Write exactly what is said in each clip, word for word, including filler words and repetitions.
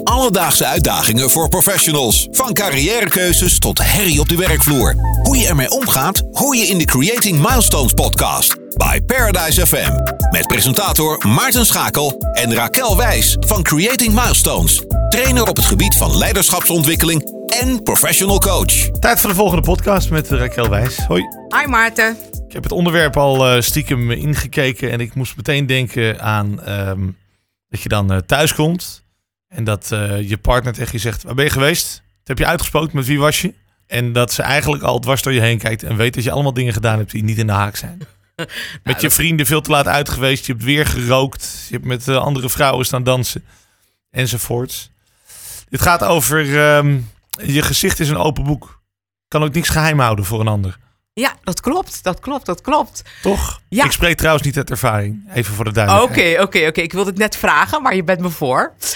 Alledaagse uitdagingen voor professionals. Van carrièrekeuzes tot herrie op de werkvloer. Hoe je ermee omgaat, hoor je in de Creating Milestones podcast. Bij Paradise F M. Met presentator Maarten Schakel en Raquel Wijs van Creating Milestones. Trainer op het gebied van leiderschapsontwikkeling en professional coach. Tijd voor de volgende podcast met Raquel Wijs. Hoi. Hi Maarten. Ik heb het onderwerp al uh, stiekem ingekeken en ik moest meteen denken aan um, dat je dan uh, thuis komt en dat uh, je partner tegen je zegt, waar ben je geweest? Dat heb je uitgesproken, met wie was je? En dat ze eigenlijk al dwars door je heen kijkt en weet dat je allemaal dingen gedaan hebt die niet in de haak zijn. Met nou, je vrienden veel te laat uit geweest, je hebt weer gerookt, je hebt met uh, andere vrouwen staan dansen enzovoorts. Dit gaat over um, je gezicht is een open boek. Kan ook niks geheim houden voor een ander. Ja, dat klopt, dat klopt, dat klopt. Toch? Ja. Ik spreek trouwens niet uit ervaring. Even voor de duidelijkheid. Oké, oké, oké. Ik wilde het net vragen, maar je bent me voor. Uh,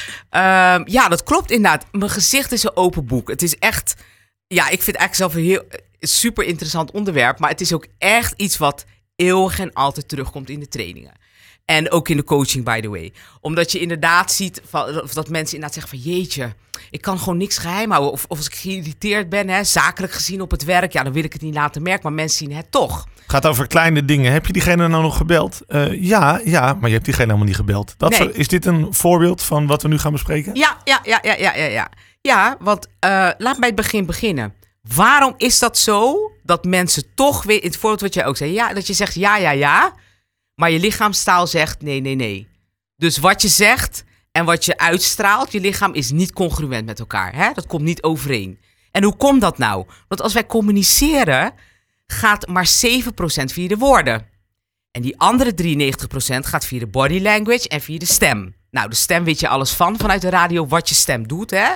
ja, dat klopt inderdaad. Mijn gezicht is een open boek. Het is echt... Ja, ik vind het eigenlijk zelf een heel super interessant onderwerp. Maar het is ook echt iets wat eeuwig en altijd terugkomt in de trainingen. En ook in de coaching, by the way. Omdat je inderdaad ziet van, of dat mensen inderdaad zeggen van... jeetje, ik kan gewoon niks geheim houden. Of, of als ik geïrriteerd ben, hè, zakelijk gezien op het werk... ja, dan wil ik het niet laten merken, maar mensen zien het toch. Het gaat over kleine dingen. Heb je diegene nou nog gebeld? Uh, ja, ja, maar je hebt diegene helemaal niet gebeld. Dat nee. zo, is dit een voorbeeld van wat we nu gaan bespreken? Ja, ja, ja, ja, ja, ja. Ja, ja want uh, laat bij het begin beginnen. Waarom is dat zo dat mensen toch weer... in het voorbeeld wat jij ook zei, ja, dat je zegt ja, ja, ja... maar je lichaamstaal zegt nee, nee, nee. Dus wat je zegt en wat je uitstraalt, je lichaam is niet congruent met elkaar. Hè? Dat komt niet overeen. En hoe komt dat nou? Want als wij communiceren, gaat maar zeven procent via de woorden. En die andere drieënnegentig procent gaat via de body language en via de stem. Nou, de stem weet je alles van, vanuit de radio, wat je stem doet. Hè?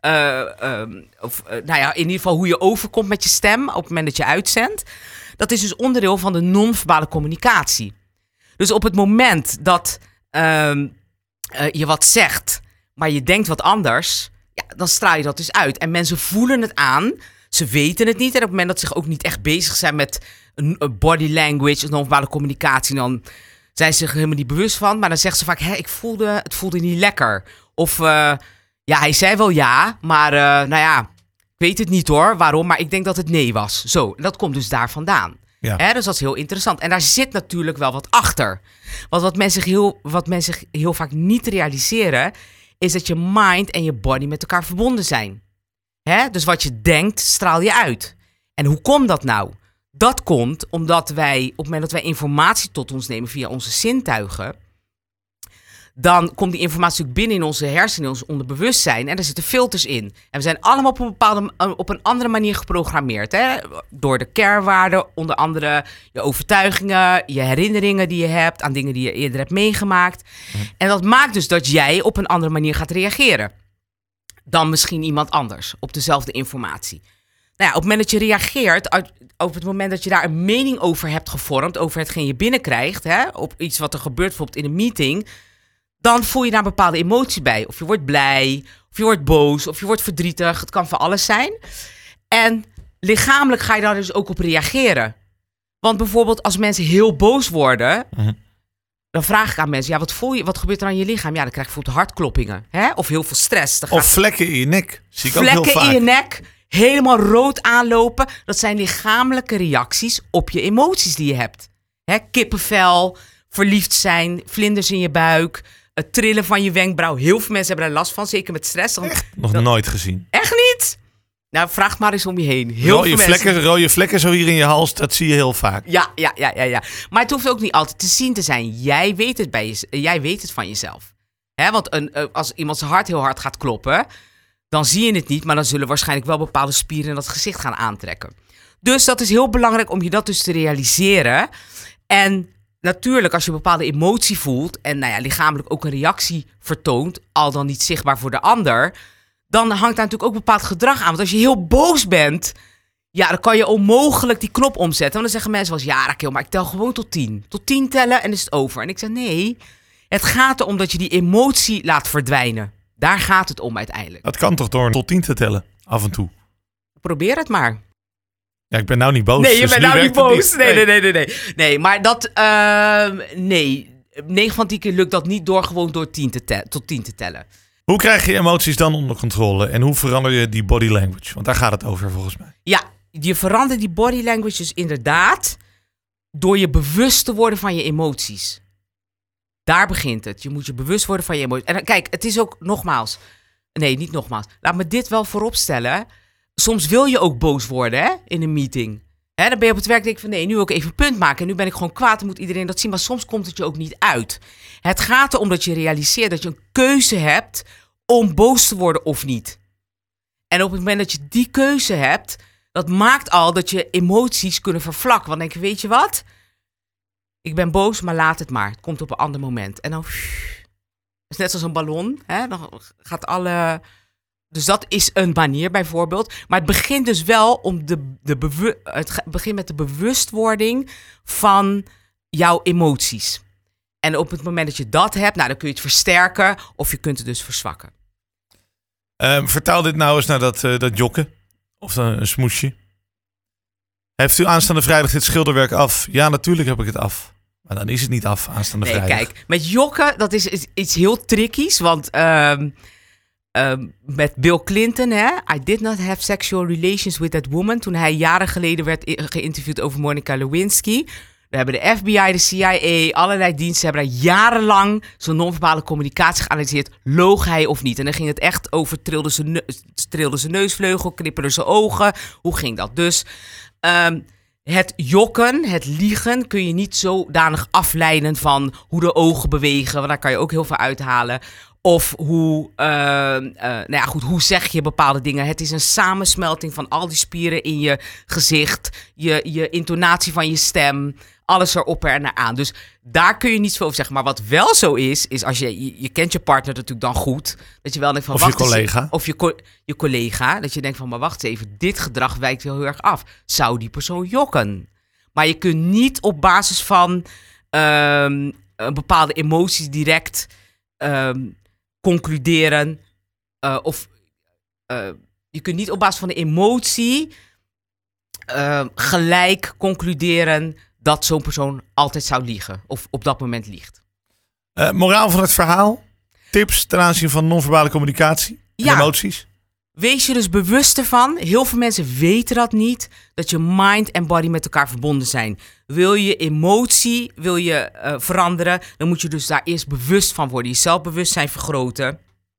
Uh, um, of, uh, nou ja, in ieder geval hoe je overkomt met je stem op het moment dat je uitzendt. Dat is dus onderdeel van de non-verbale communicatie. Dus op het moment dat uh, uh, je wat zegt, maar je denkt wat anders, ja, dan straal je dat dus uit. En mensen voelen het aan, ze weten het niet. En op het moment dat ze zich ook niet echt bezig zijn met een, een body language of non-verbale communicatie, dan zijn ze zich helemaal niet bewust van. Maar dan zeggen ze vaak, hé, ik voelde, het voelde niet lekker. Of, uh, ja, hij zei wel ja, maar uh, nou ja, ik weet het niet hoor, waarom, maar ik denk dat het nee was. Zo, dat komt dus daar vandaan. Ja. Hè, dus dat is heel interessant. En daar zit natuurlijk wel wat achter. Want wat mensen heel, wat mensen heel vaak niet realiseren, is dat je mind en je body met elkaar verbonden zijn. Hè? Dus wat je denkt, straal je uit. En hoe komt dat nou? Dat komt omdat wij, op het moment dat wij informatie tot ons nemen via onze zintuigen, dan komt die informatie ook binnen in onze hersenen, in ons onderbewustzijn. En daar zitten filters in. En we zijn allemaal op een bepaalde, op een andere manier geprogrammeerd. Hè? Door de kernwaarden, onder andere je overtuigingen, je herinneringen die je hebt aan dingen die je eerder hebt meegemaakt. Mm. En dat maakt dus dat jij op een andere manier gaat reageren dan misschien iemand anders op dezelfde informatie. Nou ja, op het moment dat je reageert, op het moment dat je daar een mening over hebt gevormd, over hetgeen je binnenkrijgt, hè, op iets wat er gebeurt bijvoorbeeld in een meeting, dan voel je daar een bepaalde emotie bij. Of je wordt blij, of je wordt boos, of je wordt verdrietig. Het kan van alles zijn. En lichamelijk ga je daar dus ook op reageren. Want bijvoorbeeld als mensen heel boos worden, uh-huh. dan vraag ik aan mensen, ja, wat voel je? Wat gebeurt er aan je lichaam? Ja, dan krijg je bijvoorbeeld hartkloppingen. Hè? Of heel veel stress. Dan of vlekken in je nek. Zie ik vlekken ook heel vaak. in je nek, helemaal rood aanlopen. Dat zijn lichamelijke reacties op je emoties die je hebt. Hè? Kippenvel, verliefd zijn, vlinders in je buik, het trillen van je wenkbrauw. Heel veel mensen hebben daar last van, zeker met stress. Dan, Echt? Nog dan, nooit gezien. Echt niet? Nou, vraag maar eens om je heen. Heel rode, veel vlekken, mensen... rode vlekken zo hier in je hals, dat zie je heel vaak. Ja, ja, ja, ja, ja. Maar het hoeft ook niet altijd te zien te zijn. Jij weet het, bij je, jij weet het van jezelf. Hè? Want een, als iemand zijn hart heel hard gaat kloppen, dan zie je het niet, maar dan zullen waarschijnlijk wel bepaalde spieren in dat gezicht gaan aantrekken. Dus dat is heel belangrijk om je dat dus te realiseren. En natuurlijk, als je een bepaalde emotie voelt en nou ja, lichamelijk ook een reactie vertoont, al dan niet zichtbaar voor de ander, dan hangt daar natuurlijk ook bepaald gedrag aan. Want als je heel boos bent, ja, dan kan je onmogelijk die knop omzetten. Want dan zeggen mensen wel eens, ja, Raquel, maar ik tel gewoon tot tien. Tot tien tellen en is het over. En ik zeg, nee, het gaat erom dat je die emotie laat verdwijnen. Daar gaat het om uiteindelijk. Dat kan toch door tot tien te tellen, af en toe? Probeer het maar. Ja, ik ben nou niet boos. Nee, je dus bent nu nou niet werkt het boos. Nee, nee, nee, nee, nee. Nee, maar dat, uh, nee. negen van tien keer lukt dat niet door gewoon door tien te te- tot tien te tellen. Hoe krijg je emoties dan onder controle? En hoe verander je die body language? Want daar gaat het over volgens mij. Ja, je verandert die body language dus inderdaad door je bewust te worden van je emoties. Daar begint het. Je moet je bewust worden van je emoties. En kijk, het is ook nogmaals... Nee, niet nogmaals. Laat me dit wel vooropstellen. Soms wil je ook boos worden, hè, in een meeting. Hè, dan ben je op het werk en denk je van nee, nu wil ik even een punt maken. En nu ben ik gewoon kwaad, dan moet iedereen dat zien. Maar soms komt het je ook niet uit. Het gaat erom dat je realiseert dat je een keuze hebt om boos te worden of niet. En op het moment dat je die keuze hebt, dat maakt al dat je emoties kunnen vervlakken. Want dan denk je, weet je wat? Ik ben boos, maar laat het maar. Het komt op een ander moment. En dan... Het is net als een ballon. Hè? Dan gaat alle... Dus dat is een manier bijvoorbeeld. Maar het begint dus wel om de, de bewu... Het begint met de bewustwording van jouw emoties. En op het moment dat je dat hebt, nou, dan kun je het versterken of je kunt het dus verzwakken. Um, vertaal dit nou eens naar dat, uh, dat jokken. Of een, een smoesje. Heeft u aanstaande vrijdag dit schilderwerk af? Ja, natuurlijk heb ik het af. Maar dan is het niet af aanstaande nee, vrijdag. Kijk, met jokken, dat is, is iets heel trickies. Want um, um, met Bill Clinton, hè, I did not have sexual relations with that woman. Toen hij jaren geleden werd geïnterviewd over Monica Lewinsky. We hebben de F B I, de C I A, allerlei diensten hebben daar jarenlang zo'n non-verbale communicatie geanalyseerd. Loog hij of niet? En dan ging het echt over, trilde zijn ne- trilde zijn neusvleugel, knipperde zijn ogen. Hoe ging dat? Dus... Um, Het jokken, het liegen, kun je niet zodanig afleiden van hoe de ogen bewegen. Want daar kan je ook heel veel uithalen. Of hoe, uh, uh, nou ja, goed, hoe zeg je bepaalde dingen. Het is een samensmelting van al die spieren in je gezicht. Je, je intonatie van je stem. Alles erop en eraan. Dus daar kun je niet veel over zeggen. Maar wat wel zo is, is als je, je, je kent je partner natuurlijk dan goed. Dat je wel denkt van, of wacht je collega. Eens, of je, co- je collega. Dat je denkt van, maar wacht eens even. Dit gedrag wijkt wel heel erg af. Zou die persoon jokken? Maar je kunt niet op basis van um, een bepaalde emoties direct um, concluderen. Uh, of uh, je kunt niet op basis van de emotie uh, gelijk concluderen dat zo'n persoon altijd zou liegen. Of op dat moment liegt. Uh, moraal van het verhaal? Tips ten aanzien van non-verbale communicatie? En ja. Emoties? Wees je dus bewust ervan. Heel veel mensen weten dat niet. Dat je mind en body met elkaar verbonden zijn. Wil je emotie wil je, uh, veranderen, dan moet je dus daar eerst bewust van worden. Je zelfbewustzijn vergroten.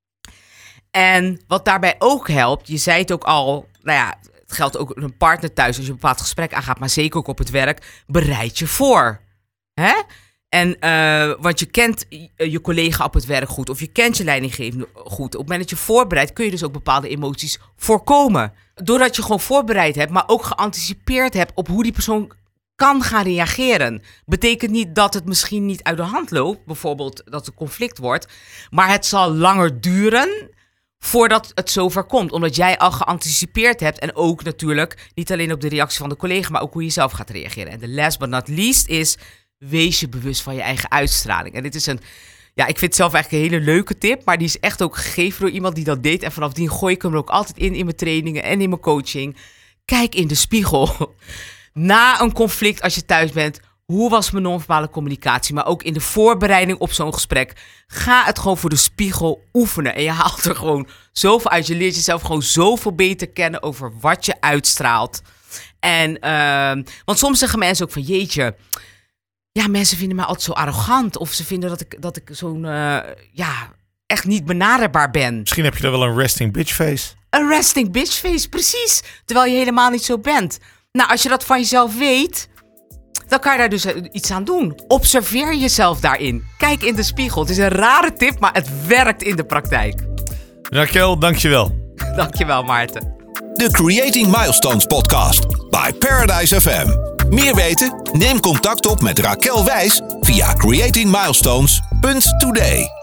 En wat daarbij ook helpt, je zei het ook al, nou ja, het geldt ook een partner thuis als je een bepaald gesprek aangaat, maar zeker ook op het werk, bereid je voor. Hè? En, uh, want je kent je collega op het werk goed of je kent je leidinggevende goed. Op het moment dat je voorbereidt, kun je dus ook bepaalde emoties voorkomen. Doordat je gewoon voorbereid hebt, maar ook geanticipeerd hebt op hoe die persoon kan gaan reageren. Betekent niet dat het misschien niet uit de hand loopt, bijvoorbeeld dat er conflict wordt, maar het zal langer duren voordat het zover komt. Omdat jij al geanticipeerd hebt en ook natuurlijk niet alleen op de reactie van de collega, maar ook hoe je zelf gaat reageren. En de last but not least is, wees je bewust van je eigen uitstraling. En dit is een, ja, ik vind het zelf eigenlijk een hele leuke tip, maar die is echt ook gegeven door iemand die dat deed. En vanaf die gooi ik hem er ook altijd in, in mijn trainingen en in mijn coaching. Kijk in de spiegel. Na een conflict, als je thuis bent, hoe was mijn non-verbale communicatie? Maar ook in de voorbereiding op zo'n gesprek. Ga het gewoon voor de spiegel oefenen. En je haalt er gewoon zoveel uit. Je leert jezelf gewoon zoveel beter kennen over wat je uitstraalt. En, uh, want soms zeggen mensen ook van, jeetje, ja, mensen vinden mij altijd zo arrogant. Of ze vinden dat ik, dat ik zo'n, uh, ja, echt niet benaderbaar ben. Misschien heb je er wel een resting bitch face. Een resting bitch face, precies. Terwijl je helemaal niet zo bent. Nou, als je dat van jezelf weet, dan kan je daar dus iets aan doen. Observeer jezelf daarin. Kijk in de spiegel. Het is een rare tip, maar het werkt in de praktijk. Raquel, dankjewel. Dankjewel, Maarten. De Creating Milestones podcast bij Paradise F M. Meer weten? Neem contact op met Raquel Wijs via creating milestones punt today.